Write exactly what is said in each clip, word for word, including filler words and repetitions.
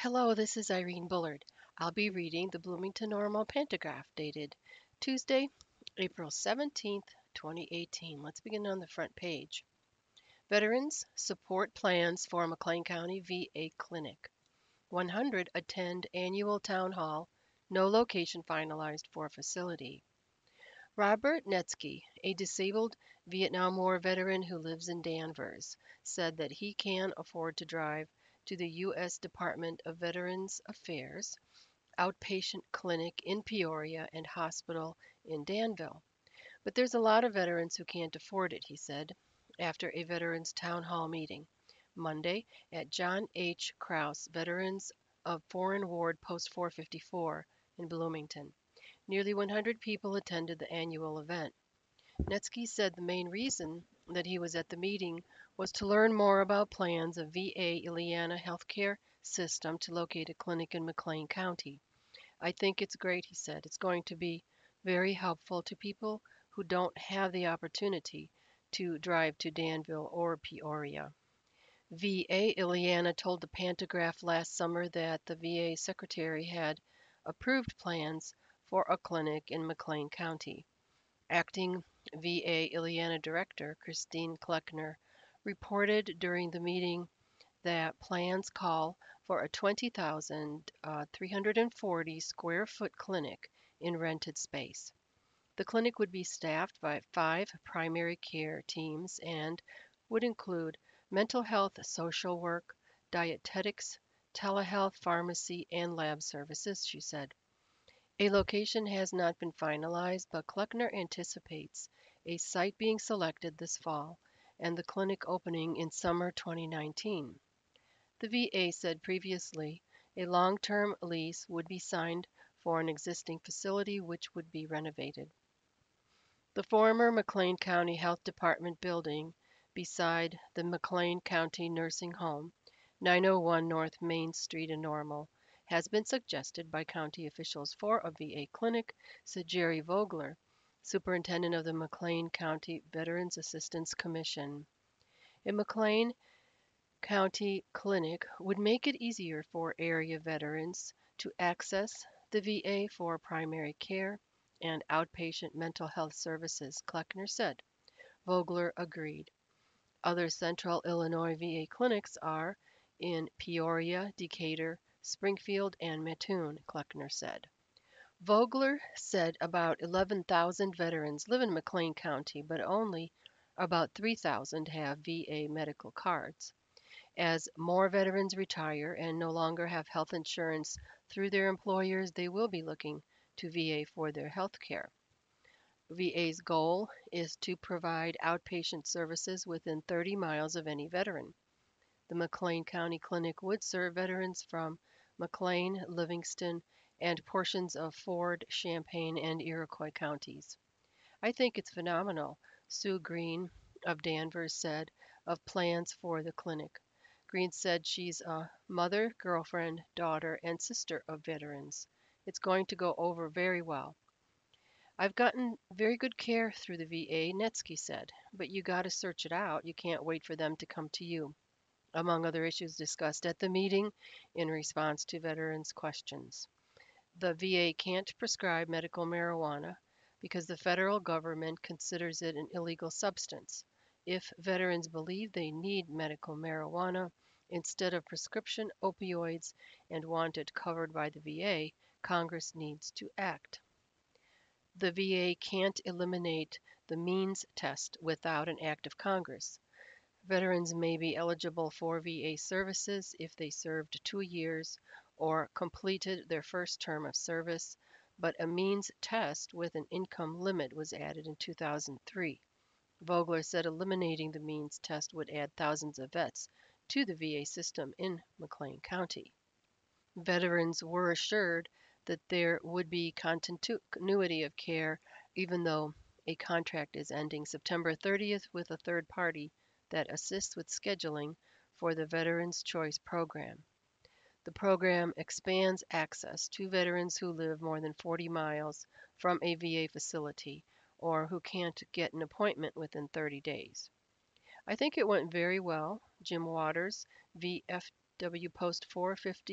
Hello, this is Irene Bullard. I'll be reading the Bloomington Normal Pantograph dated Tuesday, April seventeenth, twenty eighteen. Let's begin on the front page. Veterans support plans for McLean County V A clinic. one hundred attend annual town hall, no location finalized for facility. Robert Netsky, a disabled Vietnam War veteran who lives in Danvers, said that he can afford to drive to the U S Department of Veterans Affairs outpatient clinic in Peoria and hospital in Danville. But there's a lot of veterans who can't afford it, he said, after a veterans town hall meeting Monday at John H. Krause Veterans of Foreign Ward Post four fifty-four in Bloomington. Nearly one hundred people attended the annual event. Netsky said the main reason that he was at the meeting was to learn more about plans of V A Ileana Healthcare System to locate a clinic in McLean County. I think it's great, he said. It's going to be very helpful to people who don't have the opportunity to drive to Danville or Peoria. V A Ileana told the Pantograph last summer that the V A secretary had approved plans for a clinic in McLean County. Acting V A Ileana Director Christine Kleckner reported during the meeting that plans call for a twenty thousand three hundred forty square foot clinic in rented space. The clinic would be staffed by five primary care teams and would include mental health social work, dietetics, telehealth, pharmacy, and lab services, she said. A location has not been finalized, but Kleckner anticipates a site being selected this fall and the clinic opening in summer twenty nineteen. The V A said previously a long-term lease would be signed for an existing facility which would be renovated. The former McLean County Health Department building beside the McLean County Nursing Home, nine oh one North Main Street in Normal, has been suggested by county officials for a V A clinic, said Jerry Vogler, superintendent of the McLean County Veterans Assistance Commission. A McLean County clinic would make it easier for area veterans to access the V A for primary care and outpatient mental health services, Kleckner said. Vogler agreed. Other central Illinois V A clinics are in Peoria, Decatur, Springfield, and Mattoon, Kleckner said. Vogler said about eleven thousand veterans live in McLean County, but only about three thousand have V A medical cards. As more veterans retire and no longer have health insurance through their employers, they will be looking to V A for their health care. V A's goal is to provide outpatient services within thirty miles of any veteran. The McLean County Clinic would serve veterans from McLean, Livingston, and portions of Ford, Champaign, and Iroquois counties. I think it's phenomenal, Sue Green of Danvers said of plans for the clinic. Green said she's a mother, girlfriend, daughter, and sister of veterans. It's going to go over very well. I've gotten very good care through the V A, Netsky said, but you got to search it out. You can't wait for them to come to you, among other issues discussed at the meeting in response to veterans' questions. The V A can't prescribe medical marijuana because the federal government considers it an illegal substance. If veterans believe they need medical marijuana instead of prescription opioids and want it covered by the V A, Congress needs to act. The V A can't eliminate the means test without an act of Congress. Veterans may be eligible for V A services if they served two years or completed their first term of service, but a means test with an income limit was added in two thousand three. Vogler said eliminating the means test would add thousands of vets to the V A system in McLean County. Veterans were assured that there would be continuity of care even though a contract is ending September thirtieth with a third party that assists with scheduling for the Veterans Choice Program. The program expands access to veterans who live more than forty miles from a V A facility or who can't get an appointment within thirty days. I think it went very well, Jim Waters, V F W Post four fifty-four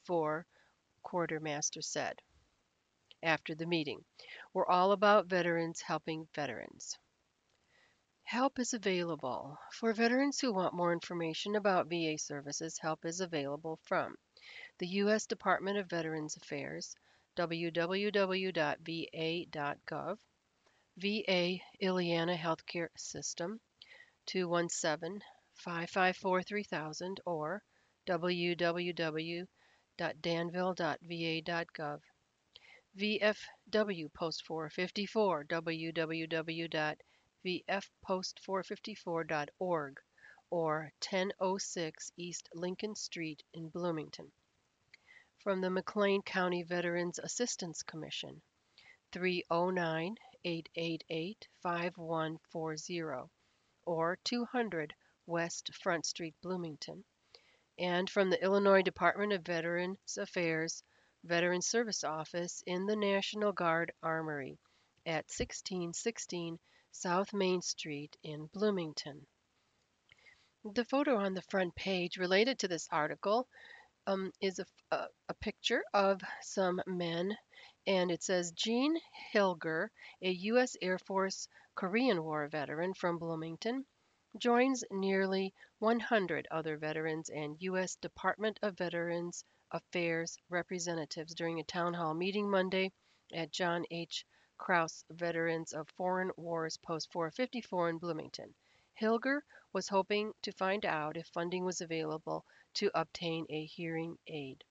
four, quartermaster said after the meeting. We're all about veterans helping veterans. Help is available. For veterans who want more information about V A services, help is available from the U S Department of Veterans Affairs, w w w dot v a dot gov, V A Ileana Healthcare System, two one seven, five five four, three thousand, or w w w dot danville dot v a dot gov. V F W Post four fifty-four, w w w dot v f post four fifty-four dot org, or ten oh six East Lincoln Street in Bloomington. From the McLean County Veterans Assistance Commission, three oh nine, eight eight eight, five one four zero, or two hundred West Front Street, Bloomington. And from the Illinois Department of Veterans Affairs Veterans Service Office in the National Guard Armory at sixteen sixteen South Main Street in Bloomington. The photo on the front page related to this article um, is a, a, a picture of some men, and it says Gene Hilger, a U S Air Force Korean War veteran from Bloomington, joins nearly one hundred other veterans and U S Department of Veterans Affairs representatives during a town hall meeting Monday at John H. Krause Veterans of Foreign Wars Post four fifty-four in Bloomington. Hilger was hoping to find out if funding was available to obtain a hearing aid.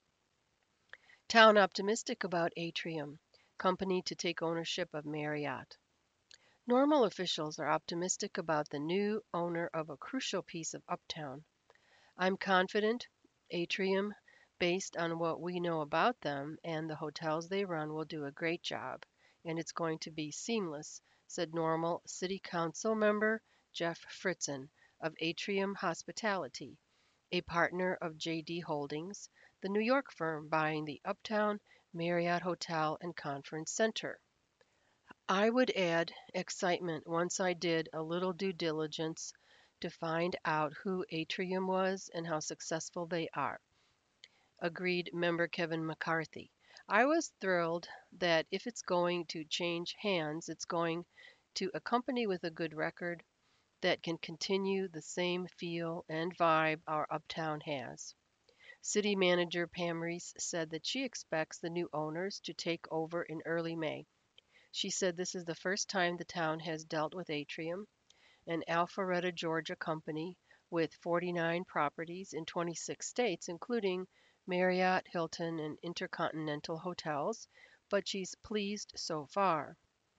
Town optimistic about Atrium, company to take ownership of Marriott. Normal officials are optimistic about the new owner of a crucial piece of Uptown. I'm confident Atrium, based on what we know about them and the hotels they run, will do a great job, and it's going to be seamless, said Normal City Council member Jeff Fritzen of Atrium Hospitality, a partner of J D Holdings, the New York firm buying the Uptown Marriott Hotel and Conference Center. I would add excitement once I did a little due diligence to find out who Atrium was and how successful they are, agreed member Kevin McCarthy. I was thrilled that if it's going to change hands, it's going to a company with a good record that can continue the same feel and vibe our Uptown has. City Manager Pam Reese said that she expects the new owners to take over in early May. She said this is the first time the town has dealt with Atrium, an Alpharetta, Georgia company with forty-nine properties in twenty-six states, including Marriott, Hilton, and Intercontinental hotels, but she's pleased so far.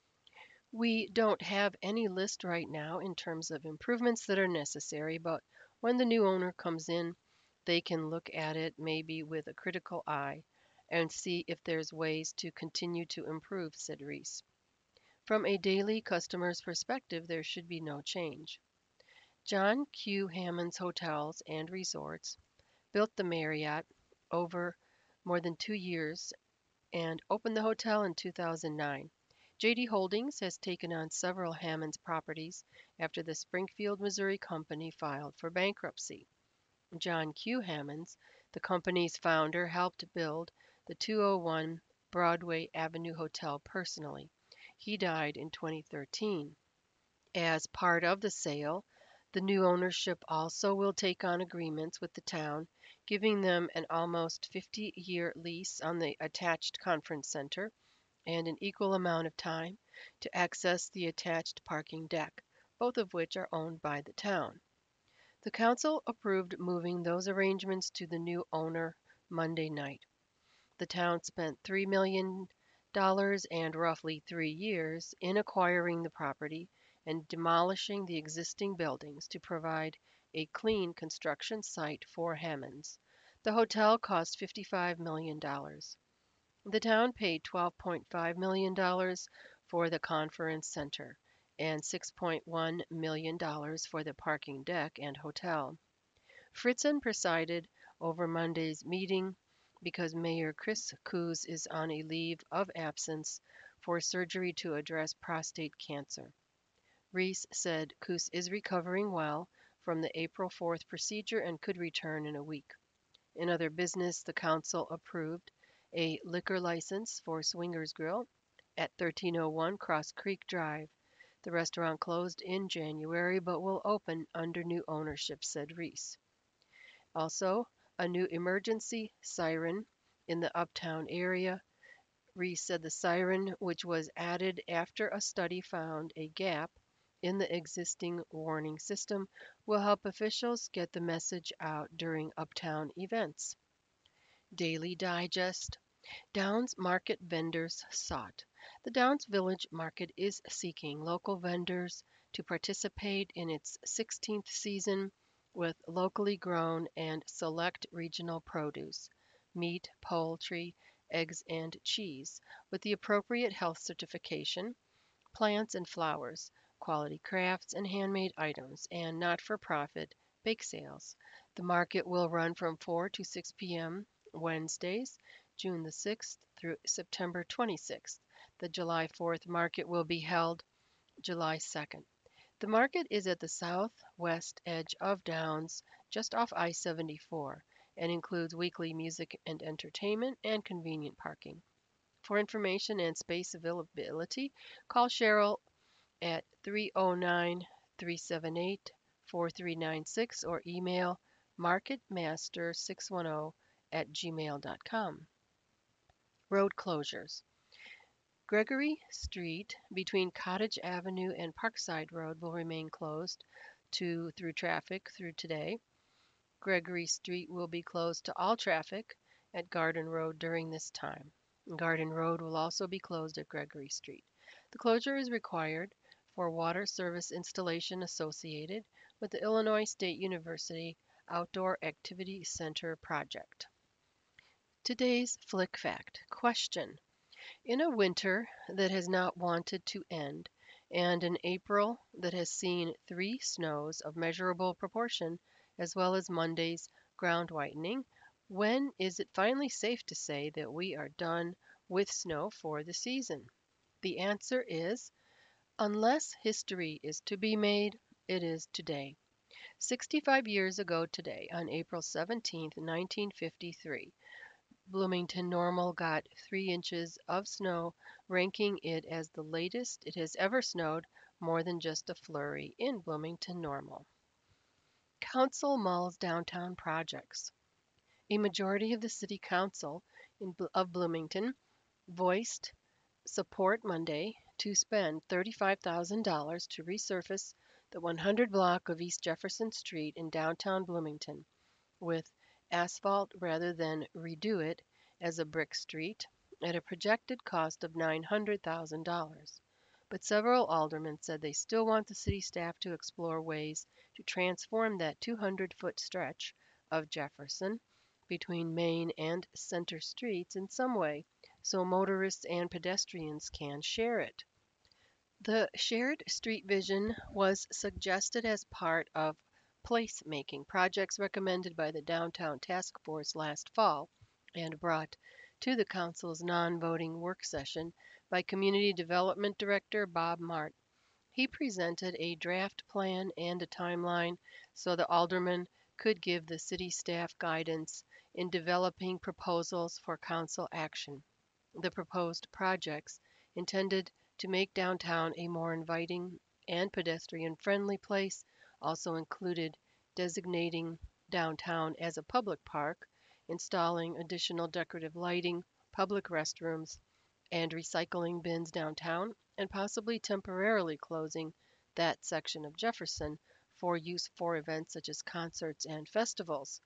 We don't have any list right now in terms of improvements that are necessary, but when the new owner comes in, they can look at it maybe with a critical eye and see if there's ways to continue to improve, said Reese. From a daily customer's perspective, there should be no change. John Q. Hammond's Hotels and Resorts built the Marriott over more than two years and opened the hotel in two thousand nine. J D Holdings has taken on several Hammond's properties after the Springfield, Missouri company filed for bankruptcy. John Q. Hammond's, the company's founder, helped build the two oh one Broadway Avenue Hotel personally. He died in twenty thirteen. As part of the sale, the new ownership also will take on agreements with the town, giving them an almost fifty-year lease on the attached conference center and an equal amount of time to access the attached parking deck, both of which are owned by the town. The council approved moving those arrangements to the new owner Monday night. The town spent three million dollars and roughly three years in acquiring the property and demolishing the existing buildings to provide a clean construction site for Hammond's. The hotel cost fifty-five million dollars. The town paid twelve point five million dollars for the conference center and six point one million dollars for the parking deck and hotel. Fritzen presided over Monday's meeting because Mayor Chris Coos is on a leave of absence for surgery to address prostate cancer. Reese said Coos is recovering well from the April fourth procedure and could return in a week. In other business, the council approved a liquor license for Swingers Grill at thirteen oh one Cross Creek Drive. The restaurant closed in January but will open under new ownership, said Reese. Also, a new emergency siren in the uptown area. Reese said the siren, which was added after a study found a gap in the existing warning system, will help officials get the message out during uptown events. Daily Digest. Downs Market vendors sought. The Downs Village Market is seeking local vendors to participate in its sixteenth season with locally grown and select regional produce, meat, poultry, eggs, and cheese, with the appropriate health certification, plants and flowers, quality crafts and handmade items, and not for profit bake sales. The market will run from four to six p m. Wednesdays, June the sixth through September twenty-sixth. The July fourth market will be held July second. The market is at the southwest edge of Downs, just off I seventy-four, and includes weekly music and entertainment and convenient parking. For information and space availability, call Cheryl at three oh nine, three seven eight, four three nine six or email marketmaster six one zero at gmail dot com. Road closures. Gregory Street between Cottage Avenue and Parkside Road will remain closed to through traffic through today. Gregory Street will be closed to all traffic at Garden Road during this time. Garden Road will also be closed at Gregory Street. The closure is required for water service installation associated with the Illinois State University Outdoor Activity Center project. Today's Flick Fact. Question. In a winter that has not wanted to end, and an April that has seen three snows of measurable proportion, as well as Monday's ground whitening, when is it finally safe to say that we are done with snow for the season? The answer is, unless history is to be made, it is today. sixty-five years ago today, on April seventeenth, nineteen fifty-three, Bloomington Normal got three inches of snow, ranking it as the latest it has ever snowed, more than just a flurry in Bloomington Normal. Council mulls downtown projects. A majority of the City Council in, of Bloomington voiced support Monday to spend thirty-five thousand dollars to resurface the one hundred block of East Jefferson Street in downtown Bloomington with asphalt rather than redo it as a brick street at a projected cost of nine hundred thousand dollars. But several aldermen said they still want the city staff to explore ways to transform that two hundred foot stretch of Jefferson between Main and Center Streets in some way so motorists and pedestrians can share it. The shared street vision was suggested as part of place-making projects recommended by the Downtown Task Force last fall and brought to the council's non-voting work session by Community Development Director Bob Mart. He presented a draft plan and a timeline so the aldermen could give the city staff guidance in developing proposals for council action. The proposed projects, intended to make downtown a more inviting and pedestrian-friendly place, also included designating downtown as a public park, installing additional decorative lighting, public restrooms, and recycling bins downtown, and possibly temporarily closing that section of Jefferson for use for events such as concerts and festivals.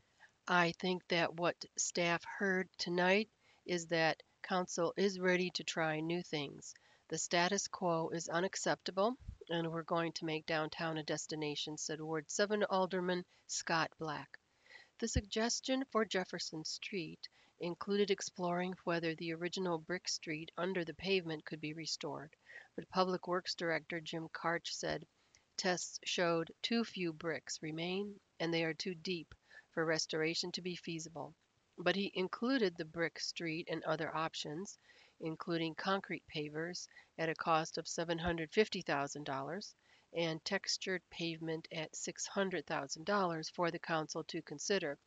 I think that what staff heard tonight is that council is ready to try new things. The status quo is unacceptable, and we're going to make downtown a destination, said Ward seven Alderman Scott Black. The suggestion for Jefferson Street included exploring whether the original brick street under the pavement could be restored, but Public Works Director Jim Karch said tests showed too few bricks remain and they are too deep for restoration to be feasible. But he included the brick street and other options, including concrete pavers at a cost of seven hundred fifty thousand dollars and textured pavement at six hundred thousand dollars for the council to consider.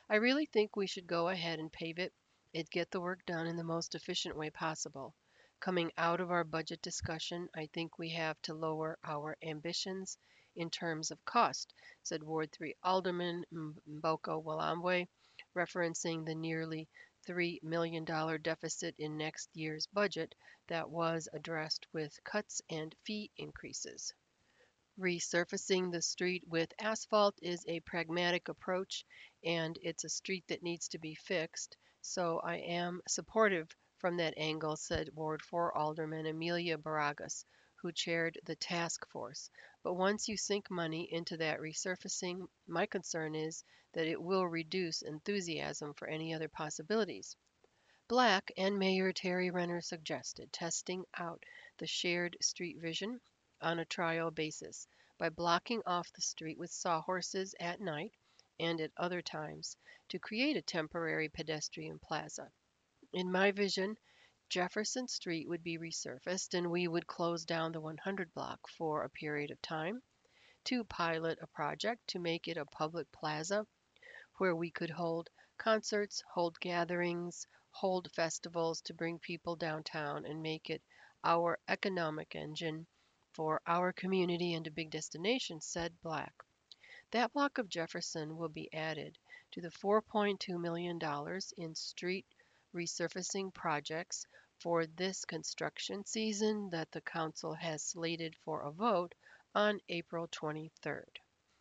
I really think we should go ahead and pave it and get the work done in the most efficient way possible. Coming out of our budget discussion, I think we have to lower our ambitions in terms of cost, said Ward three Alderman Mboka Walambwe, referencing the nearly three million dollars deficit in next year's budget that was addressed with cuts and fee increases. Resurfacing the street with asphalt is a pragmatic approach, and it's a street that needs to be fixed. So I am supportive from that angle, said Ward four Alderman Amelia Baragas, who chaired the task force. But once you sink money into that resurfacing, my concern is that it will reduce enthusiasm for any other possibilities. Black and Mayor Terry Renner suggested testing out the shared street vision on a trial basis by blocking off the street with sawhorses at night and at other times to create a temporary pedestrian plaza. In my vision, Jefferson Street would be resurfaced and we would close down the one hundred block for a period of time to pilot a project to make it a public plaza where we could hold concerts, hold gatherings, hold festivals to bring people downtown and make it our economic engine for our community and a big destination, said Black. That block of Jefferson will be added to the four point two million dollars in street resurfacing projects for this construction season that the council has slated for a vote on April twenty-third.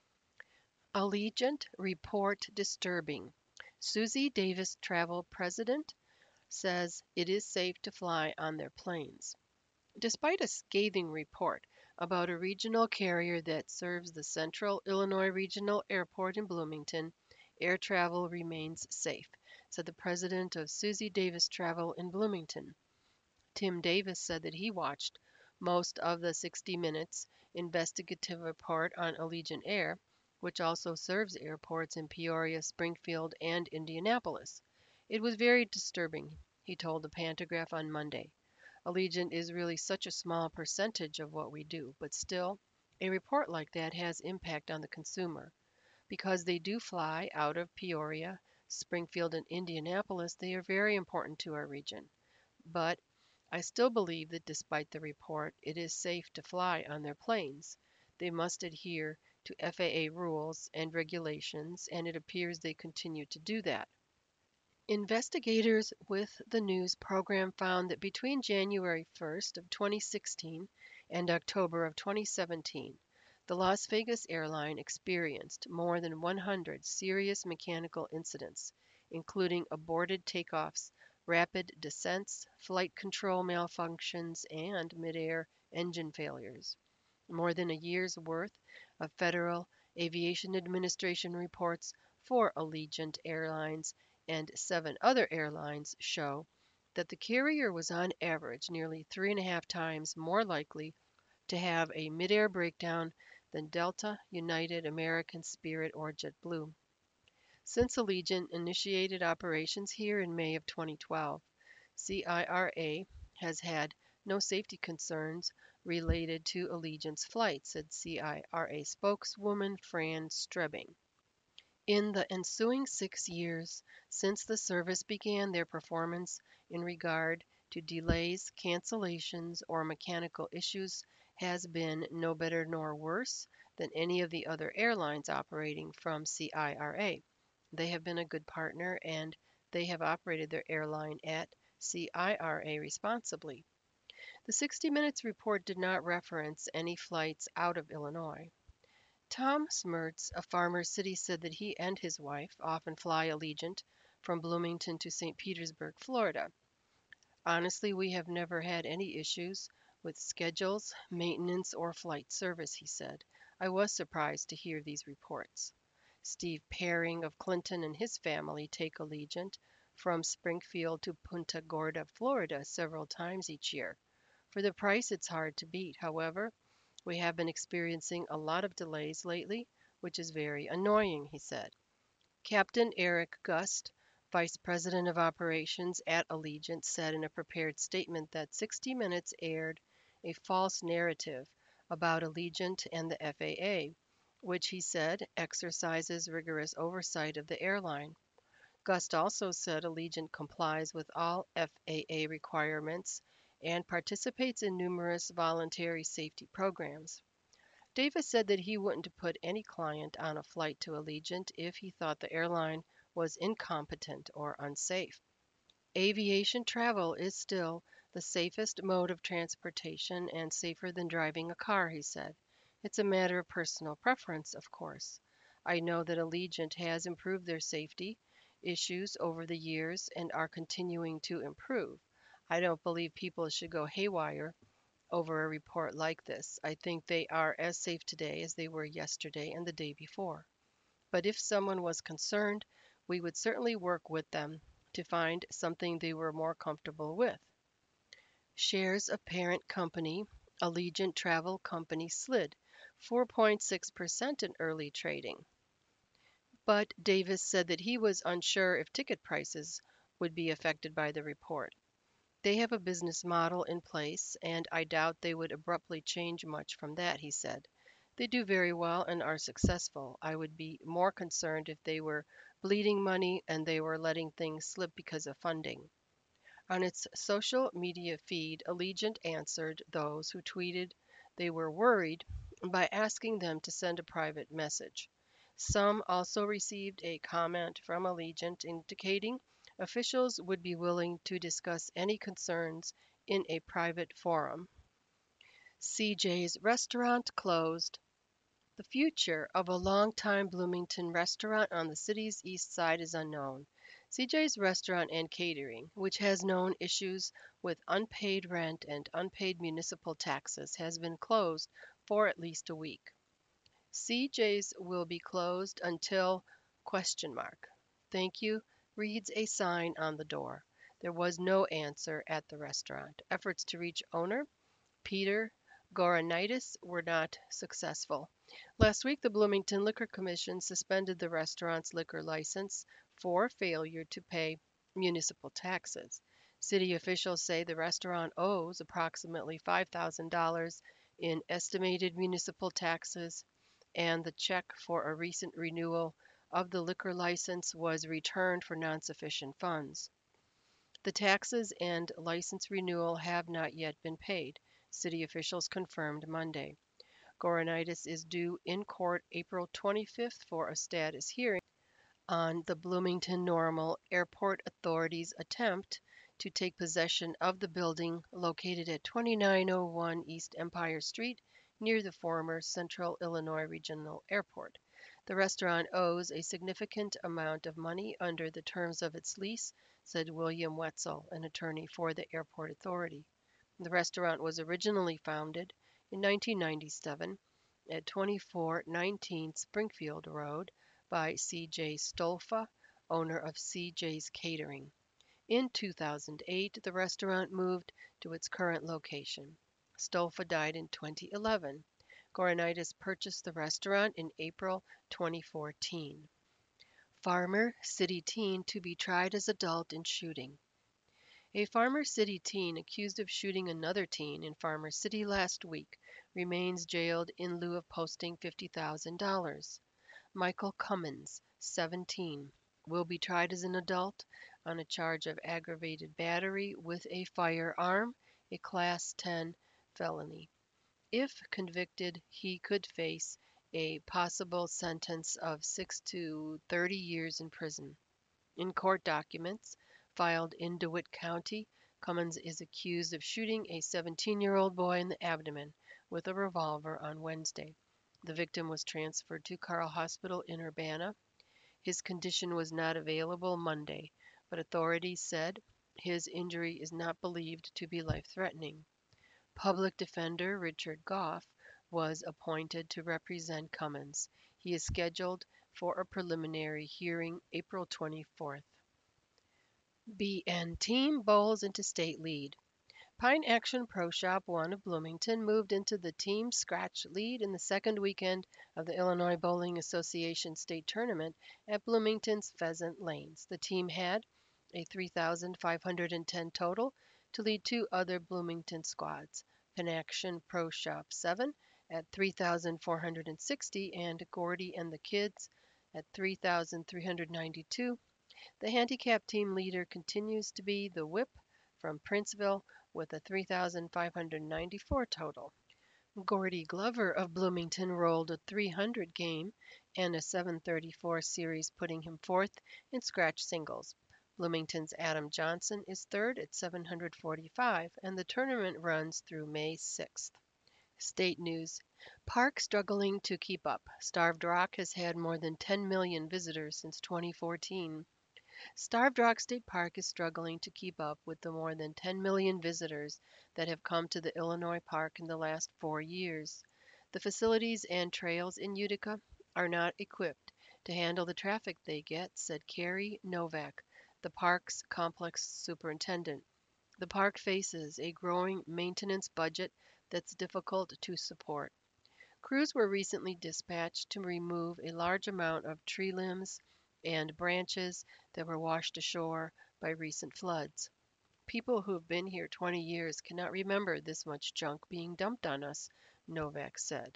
Allegiant report disturbing. Susie Davis Travel president says it is safe to fly on their planes. Despite a scathing report about a regional carrier that serves the Central Illinois Regional Airport in Bloomington, air travel remains safe, said the president of Susie Davis Travel in Bloomington. Tim Davis said that he watched most of the sixty Minutes investigative report on Allegiant Air, which also serves airports in Peoria, Springfield, and Indianapolis. It was very disturbing, he told the Pantagraph on Monday. Allegiant is really such a small percentage of what we do, but still, a report like that has impact on the consumer. Because they do fly out of Peoria, Springfield, and Indianapolis, they are very important to our region. But I still believe that despite the report, it is safe to fly on their planes. They must adhere to F A A rules and regulations, and it appears they continue to do that. Investigators with the news program found that between January first of twenty sixteen and October of twenty seventeen, the Las Vegas airline experienced more than one hundred serious mechanical incidents, including aborted takeoffs, rapid descents, flight control malfunctions, and midair engine failures. More than a year's worth of Federal Aviation Administration reports for Allegiant Airlines and seven other airlines show that the carrier was on average nearly three and a half times more likely to have a midair breakdown than Delta, United, American, Spirit, or JetBlue. Since Allegiant initiated operations here in May of twenty twelve, C I R A has had no safety concerns related to Allegiant's flight, said C I R A spokeswoman Fran Strebing. In the ensuing six years since the service began, their performance in regard to delays, cancellations, or mechanical issues has been no better nor worse than any of the other airlines operating from C I R A. They have been a good partner and they have operated their airline at C I R A responsibly. The sixty Minutes report did not reference any flights out of Illinois. Tom Smertz, a Farmer City, said that he and his wife often fly Allegiant from Bloomington to Saint Petersburg, Florida. Honestly, we have never had any issues with schedules, maintenance, or flight service, he said. I was surprised to hear these reports. Steve Paring of Clinton and his family take Allegiant from Springfield to Punta Gorda, Florida, several times each year. For the price, it's hard to beat. However, we have been experiencing a lot of delays lately, which is very annoying, he said. Captain Eric Gust, Vice President of Operations at Allegiant, said in a prepared statement that sixty Minutes aired a false narrative about Allegiant and the F A A, which he said exercises rigorous oversight of the airline. Gust also said Allegiant complies with all F A A requirements and participates in numerous voluntary safety programs. Davis said that he wouldn't put any client on a flight to Allegiant if he thought the airline was incompetent or unsafe. Aviation travel is still the safest mode of transportation and safer than driving a car, he said. It's a matter of personal preference, of course. I know that Allegiant has improved their safety issues over the years and are continuing to improve. I don't believe people should go haywire over a report like this. I think they are as safe today as they were yesterday and the day before. But if someone was concerned, we would certainly work with them to find something they were more comfortable with. Shares of parent company Allegiant Travel Company slid four point six percent in early trading. But Davis said that he was unsure if ticket prices would be affected by the report. They have a business model in place, and I doubt they would abruptly change much from that, he said. They do very well and are successful. I would be more concerned if they were bleeding money and they were letting things slip because of funding. On its social media feed, Allegiant answered those who tweeted they were worried by asking them to send a private message. Some also received a comment from Allegiant indicating officials would be willing to discuss any concerns in a private forum. C J's restaurant closed. The future of a longtime Bloomington restaurant on the city's east side is unknown. C J's Restaurant and Catering, which has known issues with unpaid rent and unpaid municipal taxes, has been closed for at least a week. C J's will be closed until question mark. Thank you reads a sign on the door. There was no answer at the restaurant. Efforts to reach owner Peter Goranaitis were not successful. Last week, the Bloomington Liquor Commission suspended the restaurant's liquor license for failure to pay municipal taxes. City officials say the restaurant owes approximately five thousand dollars in estimated municipal taxes, and the check for a recent renewal of the liquor license was returned for non-sufficient funds. The taxes and license renewal have not yet been paid, city officials confirmed Monday. Goranaitis is due in court April twenty-fifth for a status hearing on the Bloomington Normal Airport Authority's attempt to take possession of the building located at twenty-nine oh one East Empire Street near the former Central Illinois Regional Airport. The restaurant owes a significant amount of money under the terms of its lease, said William Wetzel, an attorney for the airport authority. The restaurant was originally founded in nineteen ninety-seven at twenty-four nineteen Springfield Road by C J Stolfa, owner of C J's Catering. In two thousand eight, the restaurant moved to its current location. Stolfa died in twenty eleven. Goranaitis purchased the restaurant in April twenty fourteen. Farmer City teen to be tried as adult in shooting. A Farmer City teen accused of shooting another teen in Farmer City last week remains jailed in lieu of posting fifty thousand dollars. Michael Cummins, seventeen, will be tried as an adult on a charge of aggravated battery with a firearm, a Class ten felony. If convicted, he could face a possible sentence of six to thirty years in prison. In court documents filed in DeWitt County, Cummins is accused of shooting a seventeen-year-old boy in the abdomen with a revolver on Wednesday. The victim was transferred to Carle Hospital in Urbana. His condition was not available Monday, but authorities said his injury is not believed to be life-threatening. Public defender Richard Goff was appointed to represent Cummins. He is scheduled for a preliminary hearing April twenty-fourth. B N team bowls into state lead. Pine Action Pro Shop one of Bloomington moved into the team scratch lead in the second weekend of the Illinois Bowling Association State Tournament at Bloomington's Pheasant Lanes. The team had a three thousand five hundred ten total to lead two other Bloomington squads, Pine Action Pro Shop seven at three thousand four hundred sixty and Gordy and the Kids at three thousand three hundred ninety-two. The handicap team leader continues to be the Whip from Princeville with a three thousand five hundred ninety-four total. Gordy Glover of Bloomington rolled a three hundred game and a seven thirty-four series, putting him fourth in scratch singles. Bloomington's Adam Johnson is third at seven hundred forty-five, and the tournament runs through May sixth. State news. Park struggling to keep up. Starved Rock has had more than ten million visitors since twenty fourteen. Starved Rock State Park is struggling to keep up with the more than ten million visitors that have come to the Illinois park in the last four years. The facilities and trails in Utica are not equipped to handle the traffic they get, said Carrie Novak, the park's complex superintendent. The park faces a growing maintenance budget that's difficult to support. Crews were recently dispatched to remove a large amount of tree limbs and branches that were washed ashore by recent floods. People who've been here twenty years cannot remember this much junk being dumped on us, Novak said.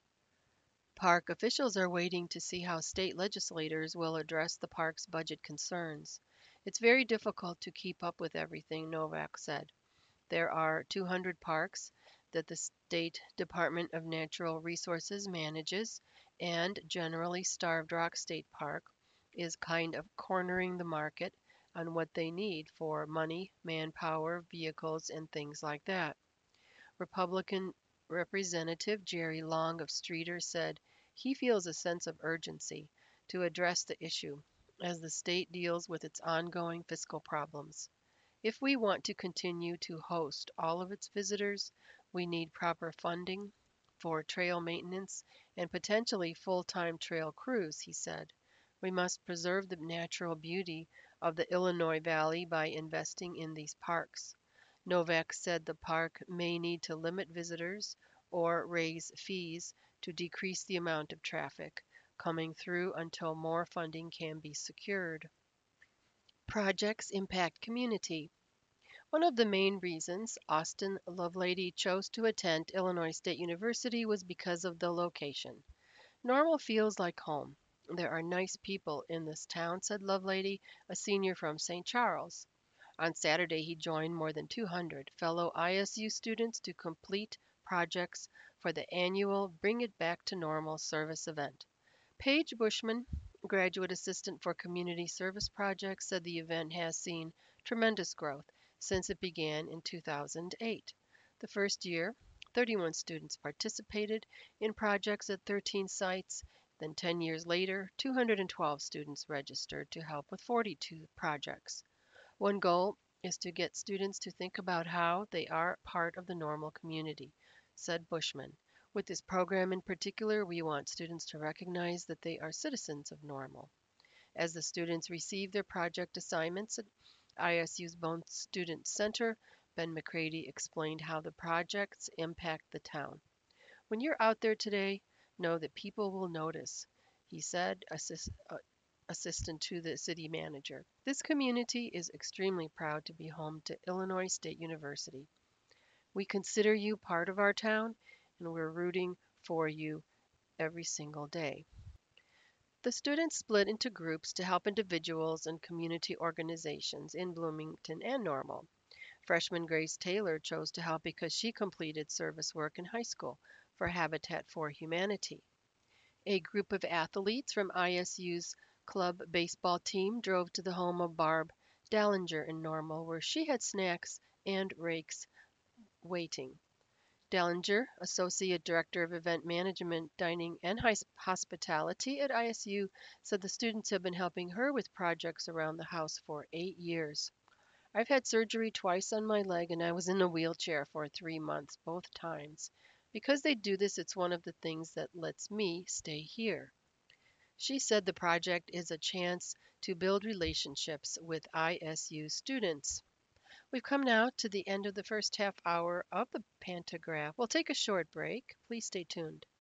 Park officials are waiting to see how state legislators will address the park's budget concerns. It's very difficult to keep up with everything, Novak said. There are two hundred parks that the State Department of Natural Resources manages, and generally Starved Rock State Park is kind of cornering the market on what they need for money, manpower, vehicles, and things like that. Republican Representative Jerry Long of Streeter said he feels a sense of urgency to address the issue as the state deals with its ongoing fiscal problems. If we want to continue to host all of its visitors, we need proper funding for trail maintenance and potentially full-time trail crews, he said. We must preserve the natural beauty of the Illinois Valley by investing in these parks. Novak said the park may need to limit visitors or raise fees to decrease the amount of traffic coming through until more funding can be secured. Projects impact community. One of the main reasons Austin Lovelady chose to attend Illinois State University was because of the location. Normal feels like home. There are nice people in this town, said Lovelady, a senior from Saint Charles. On Saturday, he joined more than two hundred fellow I S U students to complete projects for the annual Bring It Back to Normal service event. Paige Bushman, graduate assistant for community service projects, said the event has seen tremendous growth since it began in two thousand eight. The first year, thirty-one students participated in projects at thirteen sites. Then ten years later, two hundred twelve students registered to help with forty-two projects. One goal is to get students to think about how they are part of the Normal community, said Bushman. With this program in particular, we want students to recognize that they are citizens of Normal. As the students receive their project assignments at I S U's Bone Student Center, Ben McCready explained how the projects impact the town. When you're out there today, know that people will notice, he said, assist, uh, assistant to the city manager. This community is extremely proud to be home to Illinois State University. We consider you part of our town, and we're rooting for you every single day. The students split into groups to help individuals and community organizations in Bloomington and Normal. Freshman Grace Taylor chose to help because she completed service work in high school for Habitat for Humanity. A group of athletes from I S U's club baseball team drove to the home of Barb Dallinger in Normal, where she had snacks and rakes waiting. Dallinger, Associate Director of Event Management, Dining, and Hospitality at I S U, said the students have been helping her with projects around the house for eight years. I've had surgery twice on my leg, and I was in a wheelchair for three months, both times. Because they do this, it's one of the things that lets me stay here. She said the project is a chance to build relationships with I S U students. We've come now to the end of the first half hour of the Pantograph. We'll take a short break. Please stay tuned.